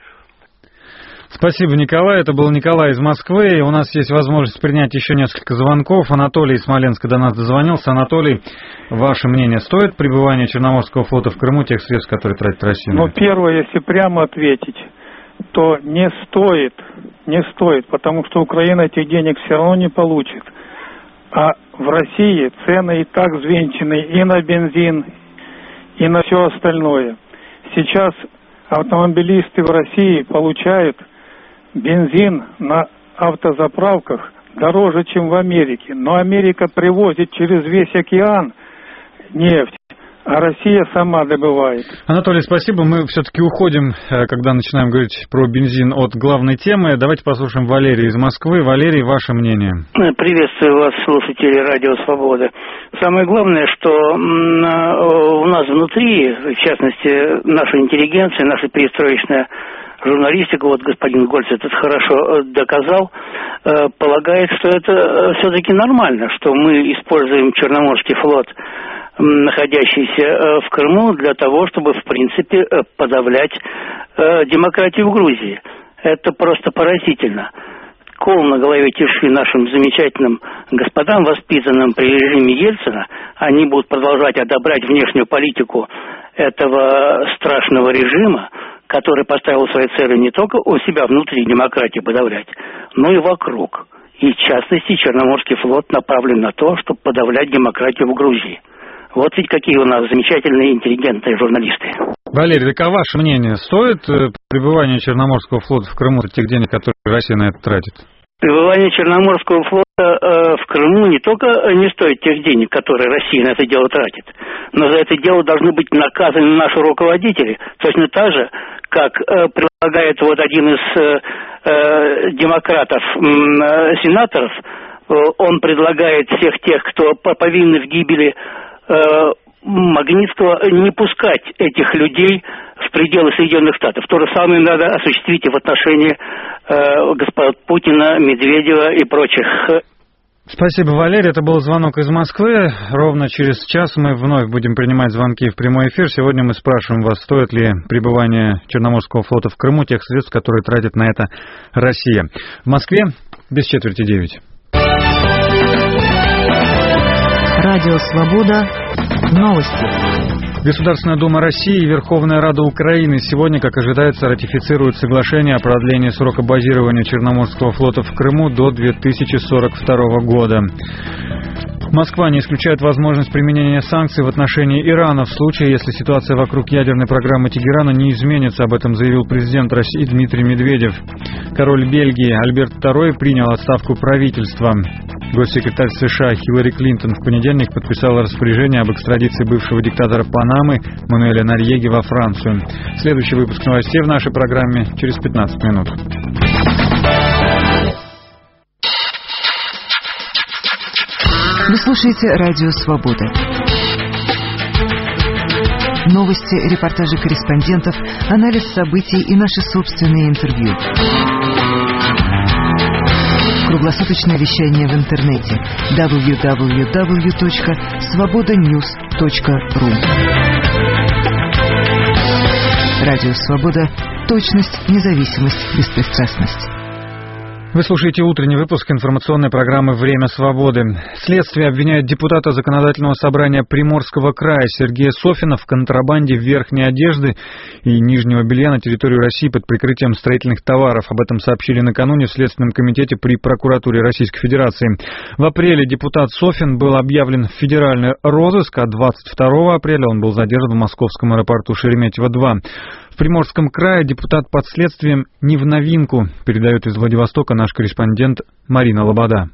Спасибо, Николай. Это был Николай из Москвы. И у нас есть возможность принять еще несколько звонков. Анатолий из Смоленска до нас дозвонился. Анатолий, ваше мнение, стоит пребывание Черноморского флота в Крыму тех средств, которые тратит Россия? Ну, первое, если прямо ответить, то не стоит, не стоит, потому что Украина этих денег все равно не получит. А в России цены и так взвинчены и на бензин, и на все остальное. Сейчас автомобилисты в России получают бензин на автозаправках дороже, чем в Америке. Но Америка привозит через весь океан нефть, а Россия сама добывает. Анатолий, спасибо. Мы все-таки уходим, когда начинаем говорить про бензин, от главной темы. Давайте послушаем Валерия из Москвы. Валерий, ваше мнение. Приветствую вас, слушатели Радио Свобода. Самое главное, что у нас внутри, в частности, наша интеллигенция, наша перестроечная журналистика, вот господин Гольц это хорошо доказал, полагает, что это все-таки нормально, что мы используем Черноморский флот, находящийся в Крыму, для того, чтобы, в принципе, подавлять демократию в Грузии. Это просто поразительно. Кол на голове тиши нашим замечательным господам, воспитанным при режиме Ельцина. Они будут продолжать одобрять внешнюю политику этого страшного режима, который поставил своей целью не только у себя внутри демократию подавлять, но и вокруг. И в частности, Черноморский флот направлен на то, чтобы подавлять демократию в Грузии. Вот ведь какие у нас замечательные, интеллигентные журналисты. Валерий, так а ваше мнение, стоит пребывание Черноморского флота в Крыму тех денег, которые Россия на это тратит? Пребывание Черноморского флота э, в Крыму не только не стоит тех денег, которые Россия на это дело тратит, но за это дело должны быть наказаны наши руководители. Точно так же, как э, предлагает вот один из э, э, демократов, э, сенаторов, э, он предлагает всех тех, кто повинны в гибели э, Магнитского не пускать этих людей в пределы Соединенных Штатов. То же самое надо осуществить и в отношении э, господ Путина, Медведева и прочих. Спасибо, Валерий. Это был звонок из Москвы. Ровно через час мы вновь будем принимать звонки в прямой эфир. Сегодня мы спрашиваем вас, стоит ли пребывание Черноморского флота в Крыму тех средств, которые тратит на это Россия. В Москве без четверти девять. Радио «Свобода». Новости. Государственная Дума России и Верховная Рада Украины сегодня, как ожидается, ратифицируют соглашение о продлении срока базирования Черноморского флота в Крыму до две тысячи сорок второго года. Москва не исключает возможность применения санкций в отношении Ирана в случае, если ситуация вокруг ядерной программы Тегерана не изменится. Об этом заявил президент России Дмитрий Медведев. Король Бельгии Альберт второй принял отставку правительства. Госсекретарь США Хиллари Клинтон в понедельник подписала распоряжение об экстрадиции бывшего диктатора Панамы Мануэля Норьеги во Францию. Следующий выпуск новостей в нашей программе через пятнадцать минут. Вы слушаете Радио «Свобода». Новости, репортажи корреспондентов, анализ событий и наши собственные интервью. Круглосуточное вещание в интернете дабл ю дабл ю дабл ю точка свобода ньюс точка ру. Радио «Свобода». Точность, независимость, беспристрастность. Вы слушаете утренний выпуск информационной программы «Время свободы». Следствие обвиняет депутата Законодательного собрания Приморского края Сергея Софина в контрабанде верхней одежды и нижнего белья на территорию России под прикрытием строительных товаров. Об этом сообщили накануне в Следственном комитете при прокуратуре Российской Федерации. В апреле депутат Софин был объявлен в федеральный розыск, а двадцать второго апреля он был задержан в московском аэропорту Шереметьево-два. В Приморском крае депутат под следствием не в новинку, передает из Владивостока наш корреспондент Марина Лобода.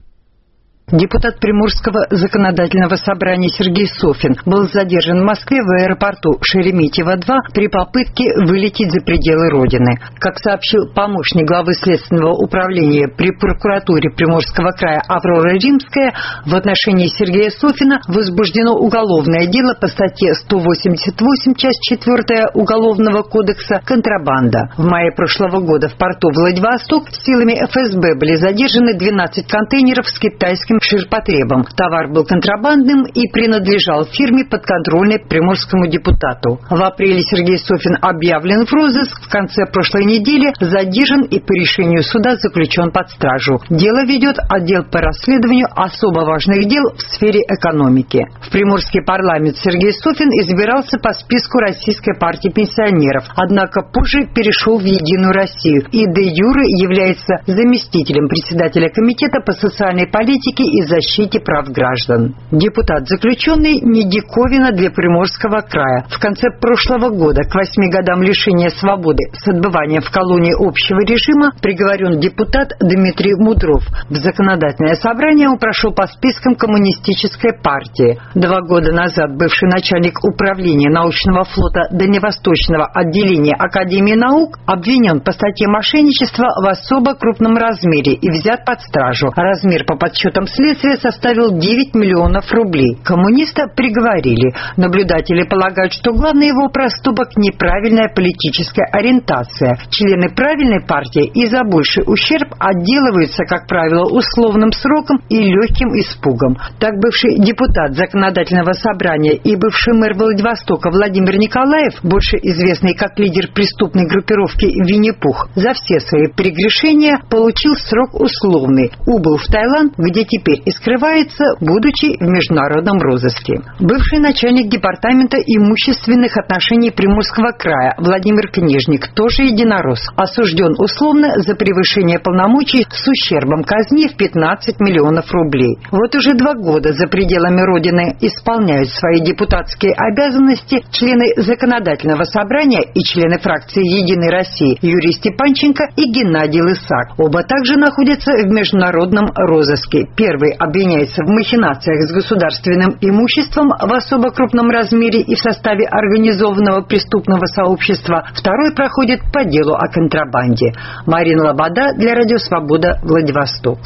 Депутат Приморского законодательного собрания Сергей Софин был задержан в Москве в аэропорту Шереметьево-два при попытке вылететь за пределы Родины. Как сообщил помощник главы Следственного управления при прокуратуре Приморского края Аврора Римская, в отношении Сергея Софина возбуждено уголовное дело по статье сто восемьдесят восемь, часть четвёртая Уголовного кодекса «Контрабанда». В мае прошлого года в порту Владивосток силами эф эс бэ были задержаны двенадцать контейнеров с китайским ширпотребом. Товар был контрабандным и принадлежал фирме, подконтрольной приморскому депутату. В апреле Сергей Софин объявлен в розыск, в конце прошлой недели задержан и по решению суда заключен под стражу. Дело ведет отдел по расследованию особо важных дел в сфере экономики. В Приморский парламент Сергей Софин избирался по списку Российской партии пенсионеров, однако позже перешел в Единую Россию и де юре является заместителем председателя комитета по социальной политике и защите прав граждан. Депутат-заключенный не диковина для Приморского края. В конце прошлого года к восьми годам лишения свободы с отбыванием в колонии общего режима приговорен депутат Дмитрий Мудров. В законодательное собрание он прошел по спискам коммунистической партии. Два года назад бывший начальник управления научного флота Дальневосточного отделения Академии наук обвинен по статье мошенничества в особо крупном размере и взят под стражу. Размер по подсчетам следствия составил девять миллионов рублей. Коммуниста приговорили. Наблюдатели полагают, что главный его проступок – неправильная политическая ориентация. Члены правильной партии и за больший ущерб отделываются, как правило, условным сроком и легким испугом. Так бывший депутат Законодательного собрания и бывший мэр Владивостока Владимир Николаев, больше известный как лидер преступной группировки «Винни-Пух», за все свои прегрешения получил срок условный. Убыл в Таиланд, где теперь и скрывается, будучи в международном розыске. Бывший начальник департамента имущественных отношений Приморского края Владимир Книжник, тоже единорос, осужден условно за превышение полномочий с ущербом казни в пятнадцать миллионов рублей. Вот уже два года за пределами Родины исполняют свои депутатские обязанности члены Законодательного собрания и члены фракции «Единой России» Юрий Степанченко и Геннадий Лысак. Оба также находятся в международном розыске. Первый обвиняется в махинациях с государственным имуществом в особо крупном размере и в составе организованного преступного сообщества. Второй проходит по делу о контрабанде. Марина Лобода для Радио Свобода, Владивосток.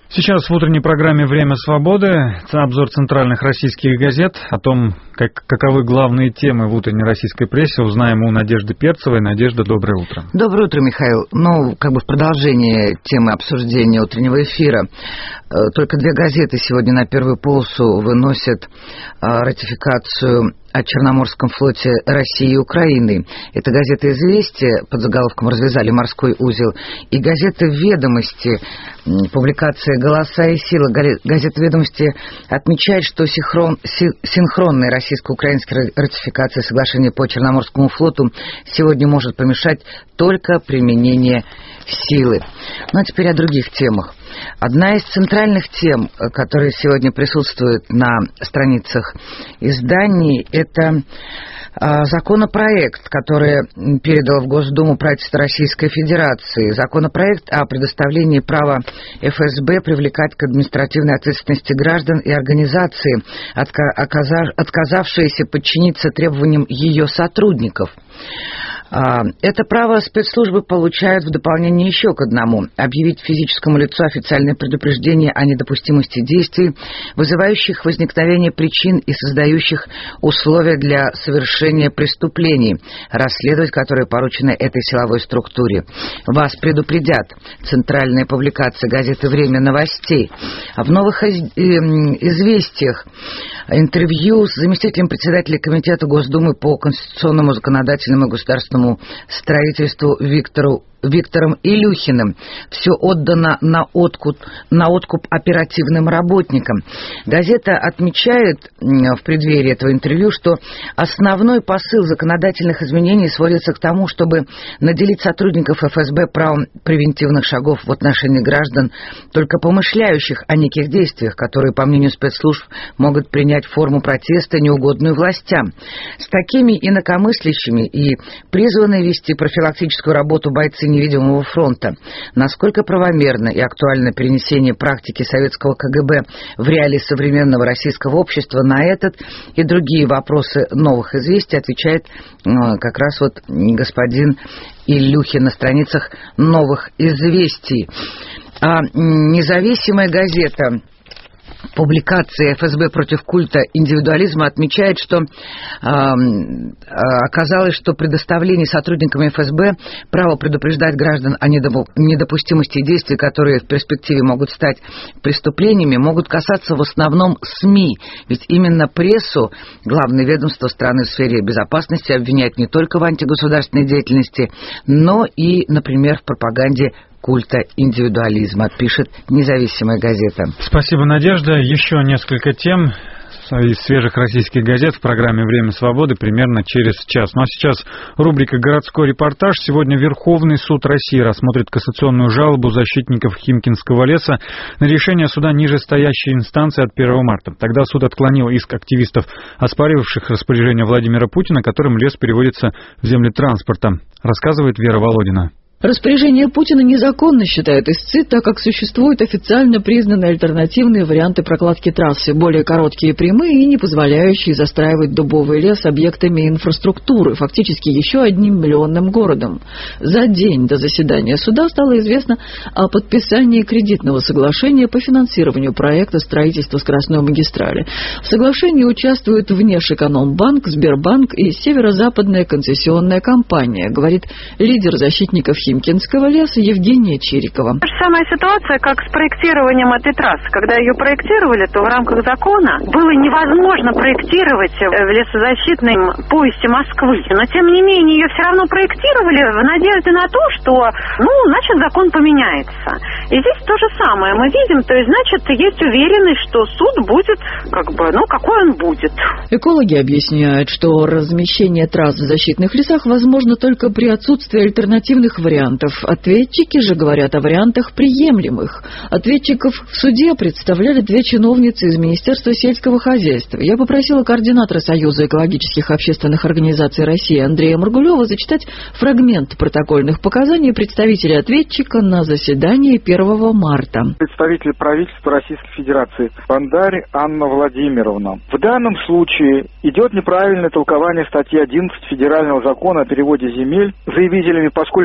Сейчас в утренней программе «Время свободы» обзор центральных российских газет. О том, как, каковы главные темы в утренней российской прессе, узнаем у Надежды Перцевой. Надежда, доброе утро. Доброе утро, Михаил. Ну, как бы в продолжение темы обсуждения утреннего эфира. Только две газеты сегодня на первую полосу выносят ратификацию о Черноморском флоте России и Украины. Это газета «Известия» под заголовком «Развязали морской узел» и газета «Ведомости», публикация «Голоса и сила». Газета «Ведомости» отмечает, что синхрон, синхронной российско-украинской ратификации соглашения по Черноморскому флоту сегодня может помешать только применение силы. Ну а теперь о других темах. Одна из центральных тем, которые сегодня присутствуют на страницах изданий, это законопроект, который передал в Госдуму правительство Российской Федерации. Законопроект о предоставлении права эф эс бэ привлекать к административной ответственности граждан и организации, отказавшиеся подчиниться требованиям ее сотрудников. Это право спецслужбы получают в дополнение еще к одному – объявить физическому лицу официальное предупреждение о недопустимости действий, вызывающих возникновение причин и создающих условия для совершения преступлений, расследовать которые поручено этой силовой структуре. Вас предупредят. Центральная публикация газеты «Время новостей». В новых известиях интервью с заместителем председателя Комитета Госдумы по конституционному, законодательному и государственному строительству Виктору Виктором Илюхиным. Все отдано на откуп, на откуп оперативным работникам. Газета отмечает в преддверии этого интервью, что основной посыл законодательных изменений сводится к тому, чтобы наделить сотрудников эф эс бэ правом превентивных шагов в отношении граждан, только помышляющих о неких действиях, которые, по мнению спецслужб, могут принять форму протеста, неугодную властям. С такими инакомыслящими и призванные вести профилактическую работу бойцы невидимого фронта. Насколько правомерно и актуально перенесение практики советского ка гэ бэ в реалии современного российского общества, на этот и другие вопросы новых известий отвечает как раз вот господин Илюхин на страницах новых известий. А независимая газета публикация эф эс бэ против культа индивидуализма отмечает, что э, оказалось, что предоставление сотрудникам эф эс бэ права предупреждать граждан о недопустимости действий, которые в перспективе могут стать преступлениями, могут касаться в основном СМИ. Ведь именно прессу главное ведомство страны в сфере безопасности обвиняет не только в антигосударственной деятельности, но и, например, в пропаганде культа индивидуализма, пишет независимая газета. Спасибо, Надежда. Еще несколько тем из свежих российских газет в программе «Время свободы» примерно через час. Ну а сейчас рубрика «Городской репортаж». Сегодня Верховный суд России рассмотрит кассационную жалобу защитников Химкинского леса на решение суда нижестоящей инстанции от первого марта. Тогда суд отклонил иск активистов, оспаривавших распоряжение Владимира Путина, которым лес переводится в земли транспорта, рассказывает Вера Володина. Распоряжение Путина незаконно, считает истцы, так как существуют официально признанные альтернативные варианты прокладки трассы, более короткие и прямые и не позволяющие застраивать дубовый лес объектами инфраструктуры, фактически еще одним миллионным городом. За день до заседания суда стало известно о подписании кредитного соглашения по финансированию проекта строительства скоростной магистрали. В соглашении участвуют Внешэкономбанк, Сбербанк и Северо-Западная концессионная компания, говорит лидер защитников Химкинского леса Евгения Чирикова. Та же самая ситуация, как с проектированием этой трассы. Когда ее проектировали, то в рамках закона было невозможно проектировать в лесозащитном поясе Москвы. Но, тем не менее, ее все равно проектировали в надежде на то, что, ну, значит, закон поменяется. И здесь то же самое мы видим. То есть, значит, есть уверенность, что суд будет, как бы, ну, какой он будет. Экологи объясняют, что размещение трасс в защитных лесах возможно только при отсутствии альтернативных вариантов. Ответчики же говорят о вариантах приемлемых. Ответчиков в суде представляли две чиновницы из Министерства сельского хозяйства. Я попросила координатора Союза экологических общественных организаций России Андрея Маргулева зачитать фрагмент протокольных показаний представителя ответчика на заседании первого марта. Представитель правительства Российской Федерации Бандарь Анна Владимировна. В данном случае идет неправильное толкование статьи одиннадцать Федерального закона о переводе земель заявителями, поскольку они считают,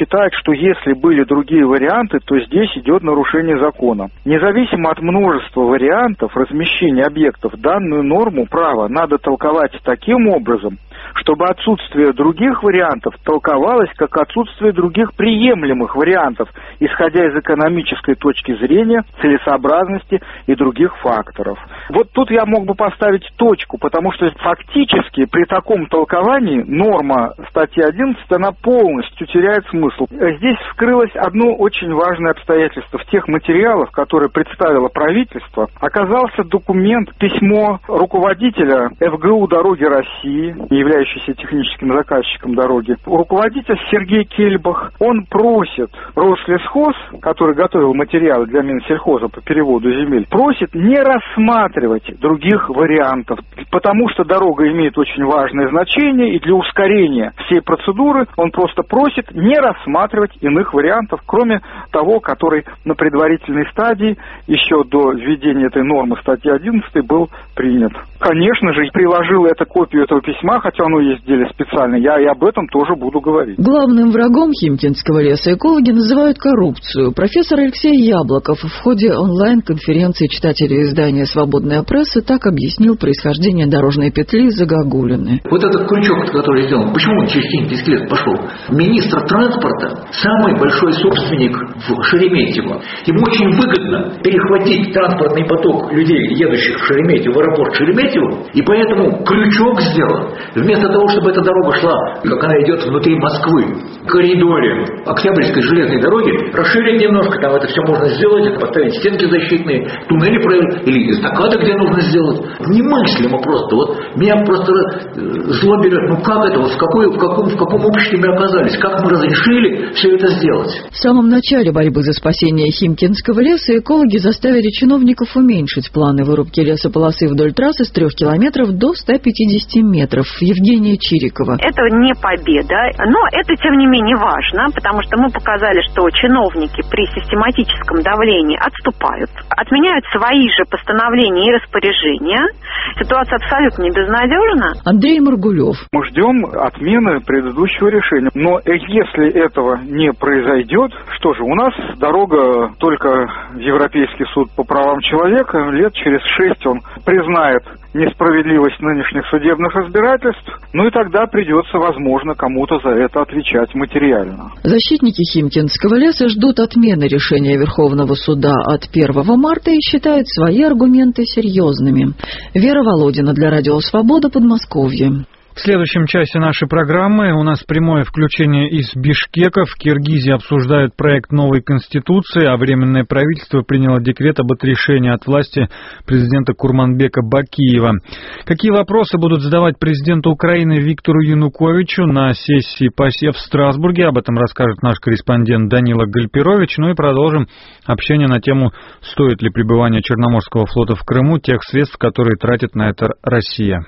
считает, что если были другие варианты, то здесь идет нарушение закона. Независимо от множества вариантов размещения объектов, данную норму права надо толковать таким образом, чтобы отсутствие других вариантов толковалось как отсутствие других приемлемых вариантов, исходя из экономической точки зрения, целесообразности и других факторов. Вот тут я мог бы поставить точку, потому что фактически при таком толковании норма статьи одиннадцать, она полностью теряет смысл. Здесь вскрылось одно очень важное обстоятельство. В тех материалах, которые представило правительство, оказался документ, письмо руководителя эф гэ у «Дороги России», являющийся техническим заказчиком дороги, руководитель Сергей Кельбах. Он просит Рослесхоз, который готовил материалы для Минсельхоза по переводу земель, просит не рассматривать других вариантов, потому что дорога имеет очень важное значение, и для ускорения всей процедуры он просто просит не рассматривать иных вариантов, кроме того, который на предварительной стадии еще до введения этой нормы статьи одиннадцать был принят. Конечно же, приложил это копию этого письма, хотя оно есть в деле специально, я и об этом тоже буду говорить. Главным врагом Химкинского леса экологи называют коррупцию. Профессор Алексей Яблоков в ходе онлайн-конференции читателей издания «Свободная пресса» так объяснил происхождение дорожной петли Загогулины. Вот этот крючок, который сделан, почему он через Химкинский лес пошел? Министр транспорта, самый большой собственник в Шереметьево. Ему очень выгодно перехватить транспортный поток людей, едущих в Шереметьево, в аэропорт Шереметьево, и поэтому крючок сделан. Вместо того, чтобы эта дорога шла, как она идет внутри Москвы, в коридоре Октябрьской железной дороги, расширить немножко, там это все можно сделать, поставить стенки защитные, туннели проверить, или эстакады, где нужно сделать. Немыслимо просто. Вот меня просто зло берет. Ну как это? Вот в, какой, в, каком, в каком обществе мы оказались? Как мы разрешили все это сделать? В самом начале борьбы за спасение Химкинского леса экологи заставили чиновников уменьшить планы вырубки лесополосы вдоль трассы с трех километров до ста пятидесяти метров. Евгения Чирикова. Это не победа, но это, тем не менее, важно, потому что мы показали, что чиновники при систематическом давлении отступают, отменяют свои же постановления и распоряжения. Ситуация абсолютно не безнадежна. Андрей Маргулев. Мы ждем отмены предыдущего решения. Но если этого не произойдет, что же, у нас дорога только в Европейский суд по правам человека. Лет через шесть он признает несправедливость нынешних судебных разбирательств, ну и тогда придется, возможно, кому-то за это отвечать материально. Защитники Химкинского леса ждут отмены решения Верховного суда от первого марта и считают свои аргументы серьезными. Вера Володина для Радио Свобода, Подмосковье. В следующем часе нашей программы у нас прямое включение из Бишкека. В Киргизии обсуждают проект новой конституции, а Временное правительство приняло декрет об отрешении от власти президента Курманбека Бакиева. Какие вопросы будут задавать президенту Украины Виктору Януковичу на сессии ПАСЕ в Страсбурге? Об этом расскажет наш корреспондент Данила Гальперович. Ну и продолжим общение на тему, стоит ли пребывание Черноморского флота в Крыму тех средств, которые тратит на это Россия.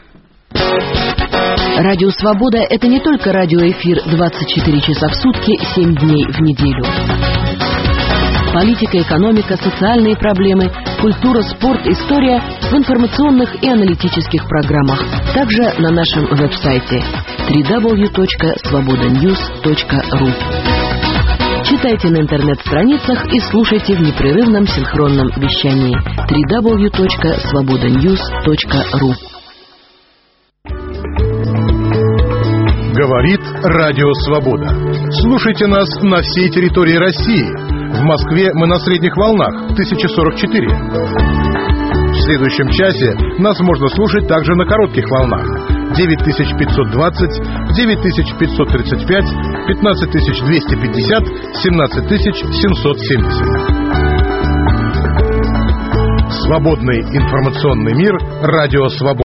Радио «Свобода» — это не только радиоэфир двадцать четыре часа в сутки, семь дней в неделю. Политика, экономика, социальные проблемы, культура, спорт, история в информационных и аналитических программах. Также на нашем веб-сайте дабл ю дабл ю дабл ю точка свобода ньюс точка ру. Читайте на интернет-страницах и слушайте в непрерывном синхронном вещании дабл ю дабл ю дабл ю точка свобода ньюс точка ру. Говорит Радио Свобода. Слушайте нас на всей территории России. В Москве мы на средних волнах тысяча сорок четыре. В следующем часе нас можно слушать также на коротких волнах девять тысяч пятьсот двадцать, девять тысяч пятьсот тридцать пять, пятнадцать тысяч двести пятьдесят, семнадцать тысяч семьсот семьдесят. Свободный информационный мир. Радио Свобода.